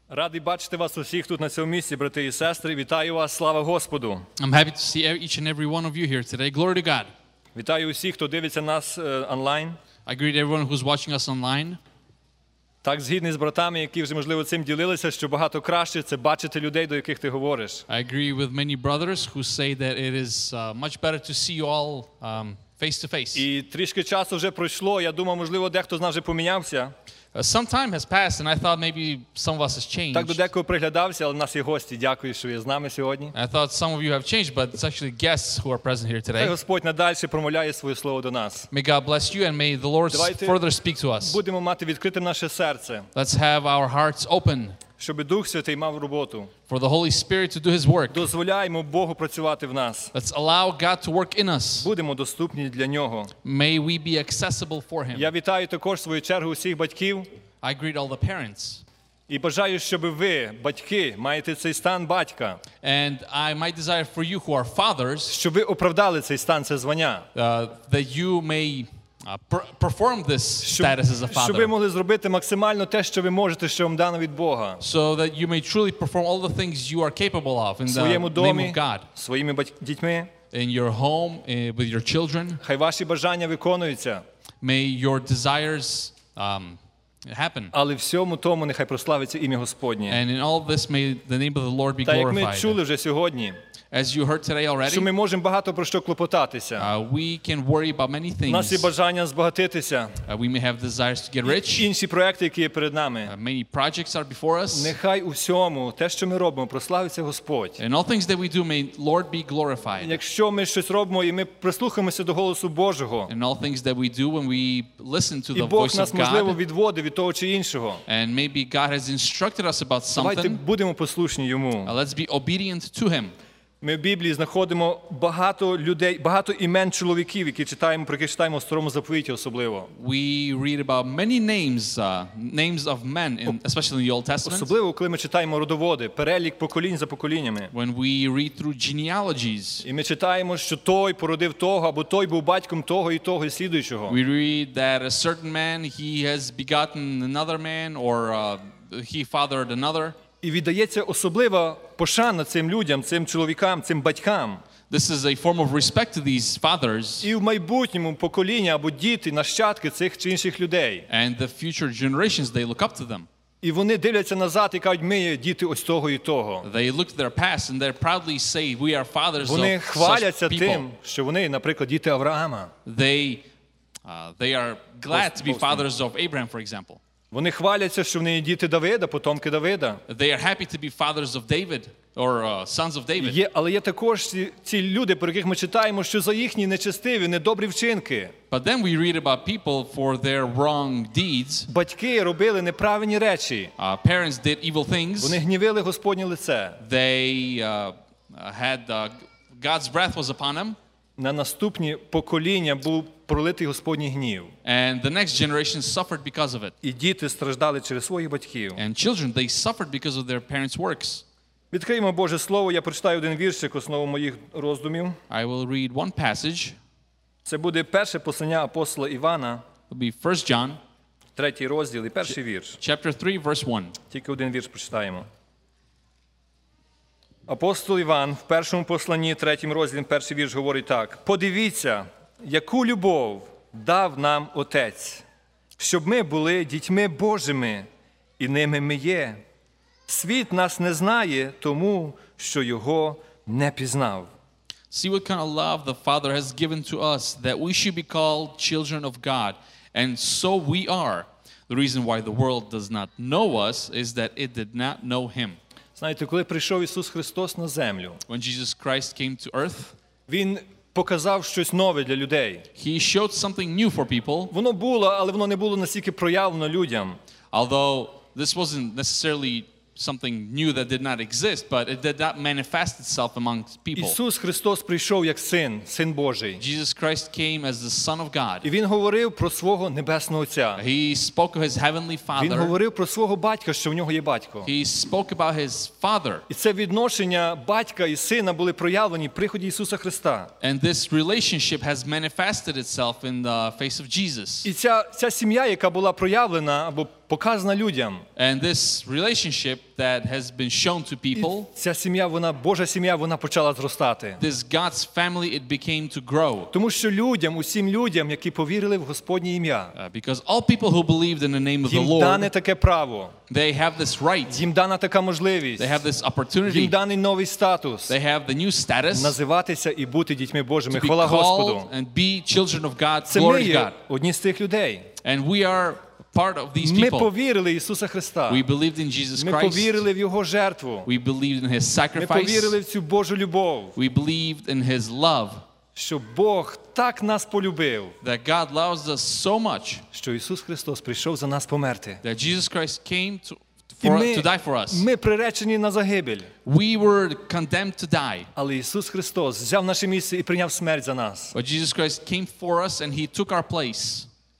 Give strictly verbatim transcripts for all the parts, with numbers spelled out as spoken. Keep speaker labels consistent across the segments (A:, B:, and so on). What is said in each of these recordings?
A: Радий бачити вас усіх тут на цьому місці, брати і сестри. Вітаю вас, слава Господу.
B: I'm happy to see each and every one of you here today. Glory to God.
A: Вітаю усіх, хто дивиться нас е, онлайн.
B: I greet everyone who's watching us online.
A: Так, згідний з братами, які вже, можливо, цим ділилися, що багато краще це бачити людей, до яких ти говориш.
B: I agree with many brothers who say that it is uh, much better to see you all um, face to face.
A: І трішки часу вже пройшло, я думав, можливо, дехто з нас вже помінявся.
B: Uh, some time has passed, and I thought maybe some of us has changed.
A: Так до декого приглядався, але в нас є гості. Дякую, що є з нами сьогодні.
B: I thought some of you have changed, but it's actually guests who are present here
A: Хай
B: today.
A: Господь надальше промовляє своє слово до нас.
B: May God bless you, and may the Lord
A: Давайте
B: further speak to us.
A: Будемо мати відкритим наше серце,
B: Let's have our hearts open
A: щоб Дух Святий мав роботу.
B: for the Holy Spirit to do His work.
A: Дозволяємо Богу працювати в нас.
B: Let's allow God to work in us.
A: Будемо доступні для Нього.
B: May we be accessible for Him.
A: Я вітаю також в свою чергу усіх батьків.
B: I greet all the parents.
A: І бажаю, щоб ви, батьки, маєте цей стан батька,
B: And I my desire for you who are fathers,
A: щоб ви оправдали цей стан, це звання.
B: uh, that you may uh, per- perform this
A: Щоб,
B: status as a
A: щоб ви
B: father,
A: могли зробити максимально те, що ви можете, що вам дано від Бога.
B: so that you may truly perform all the things you are capable of in
A: В
B: the
A: своєму
B: name
A: домі,
B: of God,
A: своїми бать- дітьми.
B: in your home, uh, with your children.
A: Хай ваші бажання виконуються,
B: May your desires um, happen.
A: але всьому тому нехай прославиться ім'я Господнє.
B: And in all of this, may the name of the Lord be
A: Та як ми
B: glorified.
A: чули вже сьогодні,
B: As you heard today
A: що
B: already,
A: ми можемо багато про що клопотатися.
B: uh, we can worry about many
A: У нас є
B: things.
A: бажання збагатитися.
B: Uh, we may have desires to get rich.
A: Інші проекти, які є перед нами.
B: Uh, many projects are before us.
A: Нехай у всьому, те, що ми робимо, прославиться Господь.
B: In all things that we do, may Lord be glorified.
A: Якщо ми щось робимо і ми прислухаємося до голосу Божого,
B: In all things that we do, when we listen to
A: і
B: the
A: Бог
B: voice
A: нас,
B: of
A: можливо,
B: God,
A: відводить від того чи іншого,
B: and maybe God has instructed us about
A: давайте
B: something,
A: будемо послушні Йому.
B: uh, let's be obedient to Him.
A: Ми в Біблії знаходимо багато людей, багато імен чоловіків, які читаємо, про які читаємо в Старому Заповіті особливо.
B: We read about many names, uh, names of men, in, especially in the Old Testament.
A: Особливо, коли ми читаємо родоводи, перелік поколінь за поколіннями.
B: When we read through genealogies,
A: І ми читаємо, що той породив того, або той був батьком того і того і слідуючого.
B: we read that a certain man, he has begotten another man, or uh, he fathered another.
A: І віддається особлива пошана цим людям, цим чоловікам, цим батькам.
B: This is a form of respect to these fathers
A: І в майбутньому покоління або діти, нащадки цих чи інших людей.
B: and the future generations, they look up to them.
A: І вони дивляться назад і кажуть, ми є діти ось того і того.
B: They look to their past and they proudly say, we are fathers
A: Вони
B: of
A: хваляться
B: such people.
A: тим, що вони, наприклад, діти Авраама.
B: They, uh, they are glad to be
A: Boasting.
B: fathers of Abraham, for example.
A: Вони хваляться, що вони є діти Давида, потомки Давида.
B: They are happy to be fathers of David, or uh, sons of David.
A: Є, але є також ці, ці люди, про яких ми читаємо, що за їхні нечестиві, недобрі вчинки
B: But then we read about people for their wrong deeds.
A: батьки робили неправильні речі.
B: Uh, parents did evil things.
A: Вони гнівили Господнє лице.
B: They uh, had, uh, God's wrath was upon them.
A: На наступні покоління був пролитий Господній гнів.
B: And the next generation suffered because of it.
A: І діти страждали через своїх батьків.
B: And children, they suffered because of their parents' works.
A: Відкриємо Боже Слово, я прочитаю один віршик, основу моїх роздумів.
B: I will read one passage.
A: Це буде перше послання апостола Івана,
B: It'll be First John,
A: третій розділ і перший вірш.
B: chapter three, verse one.
A: Тільки один вірш прочитаємо. Апостол Іван в першому посланні, третім розділі, перший вірш говорить так. «Подивіться, яку любов дав нам Отець, щоб ми були дітьми Божими, і ними ми є. Світ нас не знає, тому що його не пізнав».
B: See what kind of love the Father has given to us, that we should be called children of God. And so we are. The reason why the world does not know us is that it did not know Him.
A: Знаєте, коли прийшов Ісус Христос на землю,
B: When Jesus Christ came to earth,
A: Він показав щось нове для людей.
B: He showed something new for people,
A: Воно було, але воно не було настільки проявлено людям.
B: although this wasn't necessarily something new that did not exist, but it did not manifest itself amongst people.
A: Ісус Христос прийшов як Син, Син Божий.
B: Jesus Christ came as the Son of
A: І
B: God.
A: Він говорив про свого Небесного Отця.
B: He spoke of His Heavenly
A: Він
B: Father.
A: говорив про свого батька, що в нього є батько.
B: He spoke about His Father.
A: І це відношення батька і сина були проявлені в приході Ісуса Христа.
B: And this relationship has manifested itself in the face of Jesus.
A: І ця, ця сім'я, яка була проявлена або показана людям.
B: And this relationship that has been shown to
A: І
B: people,
A: ця сім'я, вона, Божа сім'я, вона почала зростати.
B: this God's family, it became to grow.
A: Тому що людям, усім людям, які повірили в Господнє ім'я,
B: Uh, because all people who believed in the name of the
A: їм дане
B: Lord,
A: таке право,
B: they have this right,
A: їм дана така можливість,
B: they have this
A: їм
B: opportunity,
A: даний новий статус
B: they have the new status
A: називатися і бути дітьми Божими.
B: to be
A: Хвала Господу.
B: called and be children of God,
A: Це ми
B: glory to
A: є
B: God.
A: одні з тих людей.
B: And we are part of these
A: Ми
B: people.
A: повірили в Ісуса Христа.
B: We believed in Jesus
A: Ми
B: Christ.
A: повірили в Його жертву.
B: We believed in His
A: Ми повірили
B: sacrifice.
A: в цю Божу любов,
B: We believed in His love,
A: що Бог так нас полюбив,
B: that God loves us so much
A: що Ісус Христос прийшов за нас померти.
B: that Jesus Christ came to,
A: І
B: for,
A: ми,
B: to die for us.
A: ми приречені на загибель.
B: We were condemned to die,
A: Але Ісус Христос взяв наше місце і прийняв смерть за нас.
B: but Jesus Christ came for us and He took our place.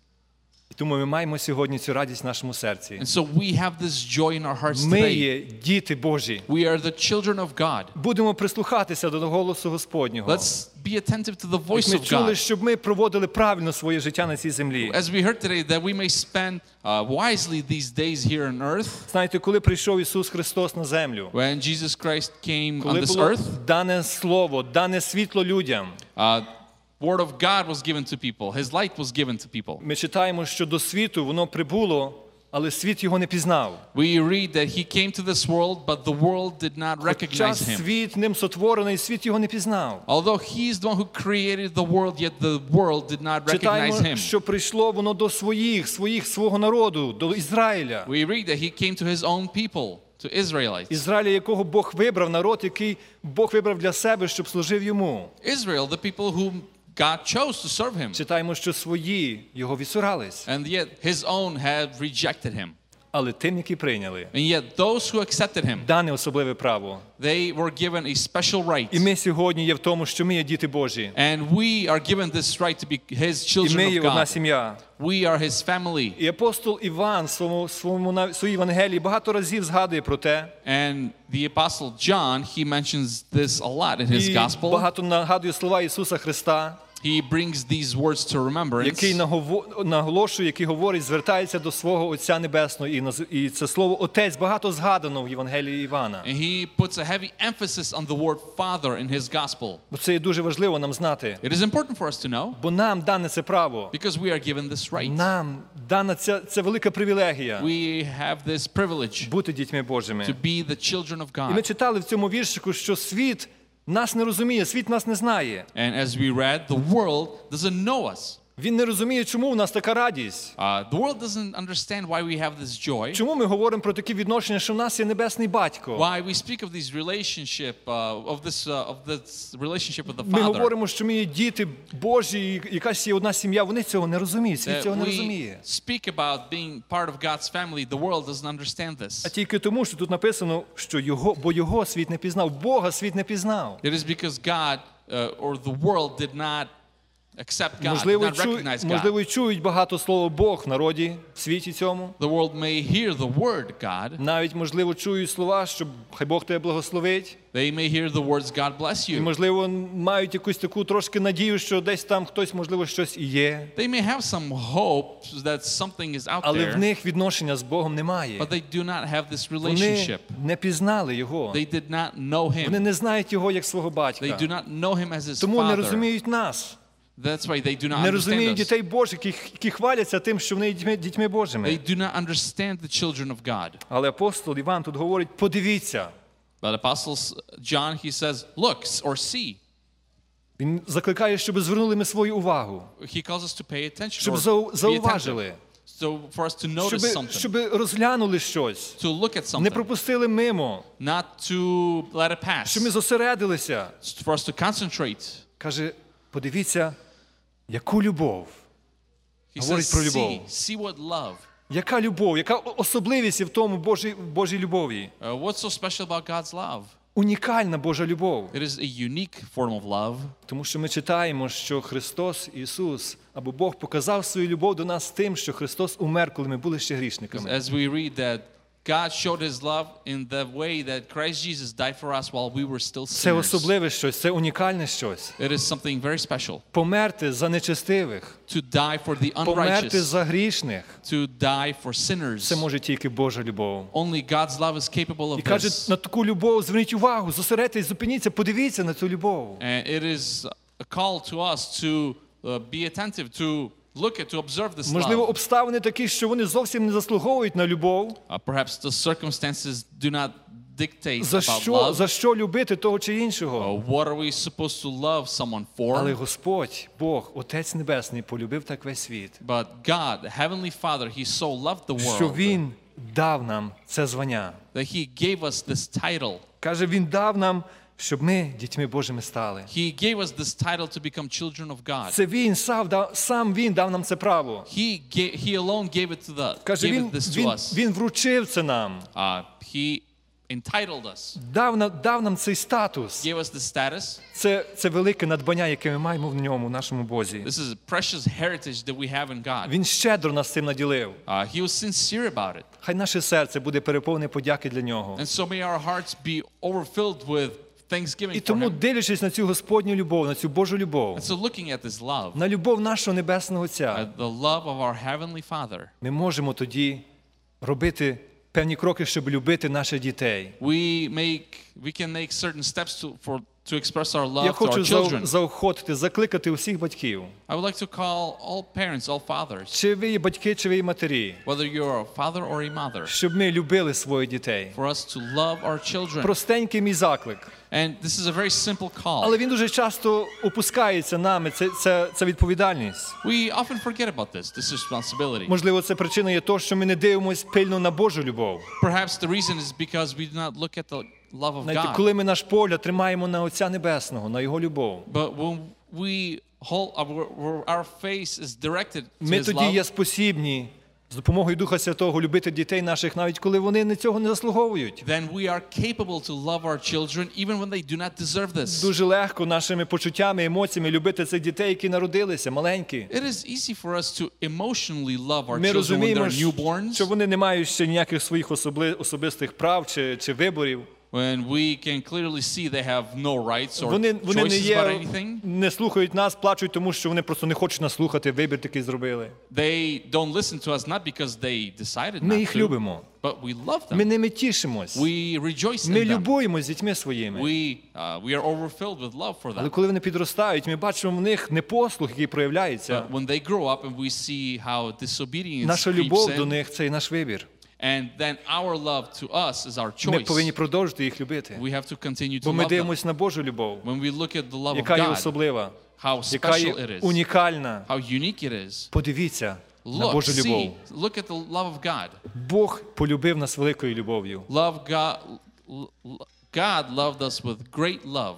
A: І тому ми маємо сьогодні цю радість в нашому серці.
B: And so we have this joy in our hearts
A: Ми
B: today.
A: є діти Божі.
B: We are the children of God.
A: Будемо прислухатися до голосу Господнього.
B: Let's be attentive to the
A: Як
B: voice
A: ми
B: of
A: чули,
B: God.
A: щоб ми проводили правильно своє життя на цій землі.
B: As we heard today, that we may spend uh, wisely these days here on earth.
A: Знаєте, коли прийшов Ісус Христос на землю,
B: When Jesus Christ came on
A: коли
B: this
A: було
B: earth,
A: дане слово, дане світло людям,
B: uh, Word of God was given to people. His light was given to people.
A: ми читаємо, що до світу воно прибуло, але світ його не пізнав.
B: We read that He came to this world, but the world did not
A: Хоча
B: recognize Him.
A: світ ним сотворений, світ його не пізнав.
B: Although He is the one who created the world, yet the world did not recognize
A: Читаємо,
B: Him.
A: що прийшло воно до своїх, своїх, свого народу, до Ізраїля.
B: We read that He came to His own people, to Israelites.
A: Ізраїля, якого Бог вибрав, народ, який Бог вибрав для себе, щоб служив йому.
B: Israel, the people whom God chose to serve Him.
A: Читаємо, що свої його відсурались.
B: And yet His own had rejected Him.
A: Але тим, які прийняли,
B: And yet those who accepted Him,
A: дане особливе право.
B: they were given a special
A: І
B: right.
A: ми сьогодні є в тому, що ми є діти Божі.
B: And we are given this right to be His
A: І ми
B: children
A: є
B: of
A: одна
B: God.
A: сім'я.
B: We are His family.
A: І апостол Іван в своєму, своєму, нав- своїй Євангелії багато разів згадує про те,
B: And the Apostle John, he mentions this a lot in his
A: і
B: gospel.
A: багато нагадує слова Ісуса Христа,
B: He brings these words to remembrance.
A: який нагово- наголошує, який говорить, звертається до свого Отця Небесного. І, наз- і це слово «Отець» багато згадано в Євангелії Івана.
B: And he puts a heavy emphasis on the word Father in his gospel.
A: Бо це є дуже важливо нам знати.
B: It is important for us to know
A: Бо нам дане це право.
B: because we are given this right.
A: Нам дана ця, це велика привілегія
B: We have this privilege
A: бути дітьми
B: to
A: Божими.
B: be the children of
A: І ми
B: God.
A: читали в цьому віршику, що світ нас не розуміє, світ нас не знає.
B: And as we read, the world doesn't know us.
A: Він не розуміє, чому у нас така радість.
B: Uh, the world doesn't understand why we have this joy,
A: Чому ми говоримо про такі відношення, що в нас є небесний батько?
B: why we speak of this relationship, uh, of this uh, of this relationship with the
A: Ми
B: Father.
A: говоримо, що ми є діти Божі, і якась є одна сім'я. Вони цього не розуміють, світ
B: That
A: цього не
B: we
A: розуміє.
B: speak about being part of God's family, the world doesn't understand
A: А
B: this.
A: тільки тому, що тут написано, що його, бо його світ не пізнав, Бога світ не пізнав.
B: It is because God uh, or the world did not accept God, did
A: Можливо,
B: not
A: чу...
B: recognize God.
A: можливо, і чують багато слово Бог в народі, в світі цьому.
B: The world may hear the word God.
A: Навіть, можливо, чують слова, що хай Бог тебе благословить.
B: They may hear the words God bless
A: І,
B: you.
A: можливо, мають якусь таку трошки надію, що десь там хтось, можливо, щось і є.
B: They may have some hope that something is out
A: Але в
B: there,
A: них відношення з Богом немає.
B: but they do not have this
A: Вони
B: relationship.
A: не пізнали Його.
B: They did not know
A: Вони
B: Him.
A: не знають Його як свого
B: They
A: батька.
B: do not know Him as His
A: Тому не
B: Father.
A: розуміють нас.
B: That's why they do not
A: Не
B: understand
A: розуміють
B: us.
A: дітей Божих, які, які хваляться тим, що вони є дітьми, дітьми Божими.
B: They do not understand the children of God.
A: Але апостол Іван тут говорить, подивіться.
B: But Apostles John, he says, look or see.
A: Він закликає, щоб звернули ми свою увагу.
B: He calls us to pay attention
A: Щоб
B: or
A: зау-
B: be attentive.
A: зауважили.
B: So for us to notice
A: Щоб,
B: something,
A: щоб розглянули щось.
B: to look at
A: Не
B: something,
A: пропустили мимо.
B: not to let it pass,
A: Щоб ми зосередилися.
B: for us to concentrate.
A: Каже, подивіться, яку любов.
B: He
A: Говорить
B: says,
A: про
B: see,
A: любов.
B: see what love.
A: Яка любов, яка особливість є в тому Божій, Божій любові.
B: Uh, what's so special about God's love?
A: Унікальна Божа любов.
B: It is a unique form of love
A: Тому що ми читаємо, що Христос Ісус, або Бог показав свою любов до нас тим, що Христос умер, коли ми були ще грішниками.
B: as we read that God showed his love in the way that Christ Jesus died for us while we were still
A: Це
B: sinners.
A: особливе щось, це унікальне щось.
B: It is something very special.
A: Померти за нечестивих,
B: To die for the
A: померти
B: unrighteous,
A: за грішних.
B: to die for sinners.
A: Це може тільки Божа любов.
B: Only God's love is capable
A: І
B: of
A: каже,
B: this.
A: на таку любов зверніть увагу, зосередьтесь, зупиніться, подивіться на цю любов.
B: And it is a call to us to uh, be attentive, to look at, to observe this
A: Можливо,
B: love.
A: обставини такі, що вони зовсім не заслуговують на любов.
B: Uh, perhaps the circumstances do not dictate
A: За
B: about
A: що,
B: love.
A: за що любити того чи іншого?
B: Uh, what are we supposed to love someone
A: Але
B: for?
A: Господь, Бог, Отець Небесний, полюбив так весь світ,
B: But God, the Heavenly Father, He so loved the
A: що
B: world
A: Він дав нам це звання.
B: that He gave us this title.
A: Каже, Він дав нам, щоб ми дітьми Божими стали.
B: He gave us this title to become children of God.
A: Це Він сам дав, сам Він дав нам це право.
B: He gave, He alone gave it to the
A: Каже,
B: gave
A: Він,
B: it this to
A: він,
B: us.
A: він вручив це нам,
B: Uh, he entitled us,
A: дав нам, дав нам цей статус.
B: gave us the status.
A: Це, це велике надбання, яке ми маємо в ньому, в нашому Бозі.
B: This is a precious heritage that we have in God.
A: Він щедро нас цим наділив.
B: Uh, he was sincere about it.
A: Хай наше серце буде переповнене подяки для нього.
B: And so may our hearts be overfilled with thanksgiving
A: І
B: for
A: тому,
B: Him.
A: дивлячись на цю Господню любов, на цю Божу любов,
B: And so looking at this love,
A: на любов нашого Небесного Отця,
B: uh, the love of our Heavenly Father,
A: ми можемо тоді робити певні кроки, щоб любити наших дітей.
B: we make we can make certain steps to for to express our love
A: Я
B: to our
A: хочу
B: children.
A: зау- заохотити, закликати усіх батьків.
B: I would like to call all parents, all fathers,
A: Чи ви є батьки, чи ви є матері,
B: whether you're a father or a mother,
A: щоб ми любили своїх дітей.
B: for us to love our children.
A: Простенький мій заклик.
B: And this is a very simple call.
A: Але він дуже часто опускається нами, це, це, це відповідальність.
B: We often forget about this, this responsibility.
A: Можливо, це причина є того, що ми не дивимося пильно на Божу любов.
B: Perhaps the reason is because we do not look at the love of
A: Знаєте,
B: God.
A: коли ми наш погляд тримаємо на Отця Небесного, на Його любов,
B: But when we hold our, our face is directed to
A: ми
B: His
A: тоді є
B: love,
A: спосібні з допомогою Духа Святого любити дітей наших, навіть коли вони не цього не заслуговують.
B: then we are capable to love our children even when they do not deserve this.
A: Дуже легко нашими почуттями, емоціями любити цих дітей, які народилися, маленькі.
B: It is easy for us to emotionally love our
A: Ми
B: children when
A: розуміємо,
B: they're newborns,
A: що вони не мають ще ніяких своїх особли- особистих прав чи, чи виборів.
B: when we can clearly see they have no rights or
A: Вони, вони не
B: choices about
A: є,
B: anything.
A: не слухають нас, плачуть, тому що вони просто не хочуть нас слухати, вибір такий зробили.
B: They don't listen to us not because they decided
A: Ми
B: not
A: їх
B: to,
A: любимо.
B: but we love
A: Ми
B: them.
A: ними тішимось.
B: We rejoice
A: Ми
B: in them.
A: любуємо з дітьми своїми.
B: We, uh, we are overfilled with love for
A: Але
B: them.
A: коли вони підростають, ми бачимо в них непослух, який проявляється.
B: But when they grow up and we see how disobedience
A: Наша
B: creeps
A: любов до
B: in,
A: них – це і наш вибір.
B: and then our love to us is our
A: Ми
B: choice.
A: повинні продовжити їх любити.
B: We have to continue to
A: Бо ми
B: love them.
A: дивимося на Божу любов,
B: When we look at the love of
A: яка є
B: God,
A: особлива,
B: how
A: яка
B: special it
A: є
B: is,
A: унікальна.
B: how unique it is.
A: Подивіться на
B: Look,
A: Божу
B: see,
A: любов.
B: look at the love of God.
A: Бог полюбив нас великою любов'ю.
B: Love God, l- l- God loved us with great love.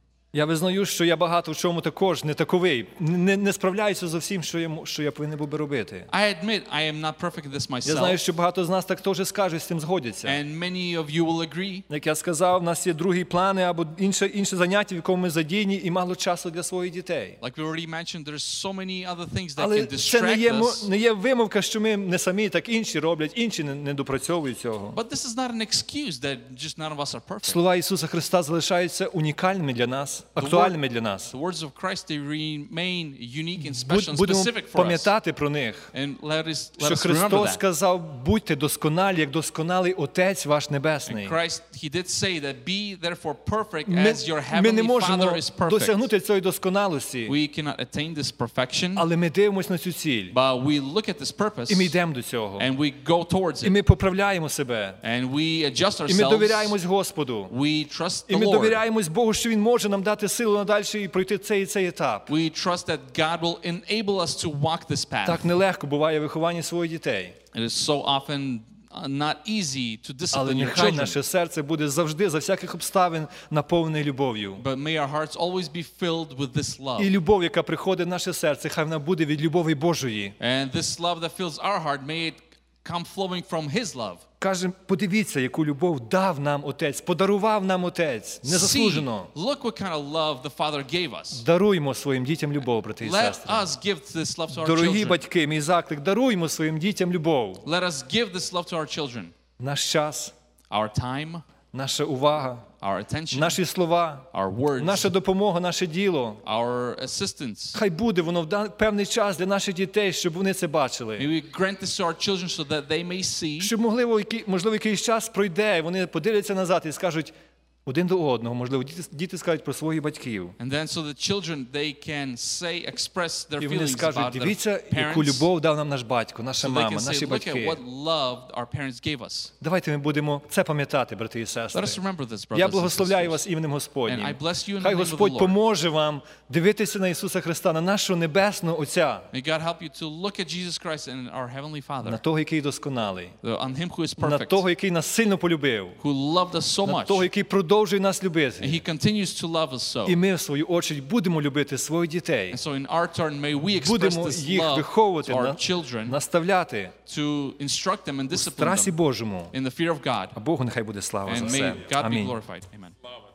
A: Я визнаю, що я багато в чому також не таковий, не, не справляюся зо всім, що я, м- що я повинен був би робити.
B: I admit I am not perfect at this
A: Я знаю,
B: myself,
A: що багато з нас так теж скажуть, з цим згодяться.
B: and many of you will agree.
A: Як я сказав, в нас є другі плани або інше, інше заняття, в якому ми задіяні, і мало часу для своїх дітей.
B: Like we already mentioned, there's so many other things that
A: Але
B: can
A: це не є,
B: distract
A: мо-
B: us.
A: не є вимовка, що ми не самі, так інші роблять, інші не, не допрацьовують цього.
B: But this is not an excuse that just none of us are perfect.
A: Слова Ісуса Христа залишаються унікальними для нас, актуальними для нас.
B: The words of Christ, they remain unique and special
A: Буд-
B: and
A: Будемо
B: specific for us.
A: пам'ятати про них,
B: And let us, let
A: що
B: us remember
A: Христос
B: that.
A: сказав, будьте досконалі, як досконалий Отець ваш Небесний.
B: Christ, He did say that be therefore perfect
A: Ми,
B: as your
A: ми не
B: heavenly
A: можемо
B: Father is perfect.
A: досягнути цієї досконалості,
B: We cannot attain this perfection,
A: але ми дивимося на цю ціль,
B: but we look at this purpose
A: і ми йдемо до цього,
B: and we go towards
A: і
B: it.
A: ми поправляємо себе,
B: And we adjust
A: і ми
B: ourselves.
A: довіряємось Господу,
B: We trust
A: і
B: the
A: ми
B: Lord.
A: довіряємось Богу, що Він може нам дати силу надальше і пройти цей і цей етап.
B: We trust that God will enable us to walk this path.
A: Так нелегко буває виховання своїх дітей,
B: It is so often uh, not easy to
A: але
B: discipline your
A: нехай
B: children.
A: наше серце буде завжди, за всяких обставин, наповнене любов'ю.
B: But may our hearts always be filled with this love.
A: І любов, яка приходить в наше серце, хай вона буде від любові Божої.
B: And this love that fills our heart, may it come flowing from His love.
A: Каже, подивіться, яку любов дав нам Отець, подарував нам Отець,
B: See,
A: незаслужено.
B: look what kind of love the Father gave us.
A: Даруймо своїм дітям любов, брати і
B: Let
A: сестри.
B: us give this love to our
A: Дорогі
B: children.
A: батьки, мій заклик, даруймо своїм дітям любов.
B: Let us give this love to our children.
A: наш час,
B: our time,
A: наша увага,
B: our attention,
A: наші слова,
B: our words,
A: наша допомога, наше діло.
B: our assistance.
A: Хай буде воно в дан- певний час для наших дітей, щоб вони це
B: May
A: бачили.
B: we grant this to our children so that they may see,
A: Щоб, можливо, який- можливо, якийсь час пройде, і вони подивляться назад і скажуть один до одного, можливо, діти, діти скажуть про своїх батьків.
B: and then so the children, they can say, express their
A: І вони
B: feelings
A: скажуть,
B: about their
A: дивіться, яку
B: parents,
A: любов дав нам наш батько, наша
B: so they
A: мама,
B: can say,
A: наші
B: look at
A: батьки.
B: what love our parents gave us.
A: Давайте ми будемо це пам'ятати, брати і
B: Let
A: сестри.
B: us remember this, brothers
A: Я
B: and
A: благословляю
B: sisters.
A: вас іменем Господнім.
B: And I bless you in the
A: Хай
B: name of the
A: Господь
B: Lord.
A: поможе вам дивитися на Ісуса Христа, на нашого небесного Отця,
B: May God help you to look at Jesus Christ and our Heavenly
A: на
B: Father,
A: того, який досконалий,
B: the- on Him who is
A: на
B: perfect,
A: того, який нас сильно полюбив,
B: who loved us so
A: на
B: much,
A: того, який продовжує нас
B: and
A: любити.
B: He continues to love us so.
A: І ми, в свою очередь, будемо любити своїх дітей,
B: And so in our turn, may we express
A: будемо
B: this
A: їх
B: love
A: виховувати,
B: to our
A: на-
B: children,
A: наставляти
B: to instruct them and
A: в
B: discipline
A: страсі
B: them
A: Божому.
B: in the fear of God.
A: А Богу нехай буде слава за
B: And
A: це.
B: may God be
A: Амінь.
B: glorified. Amen.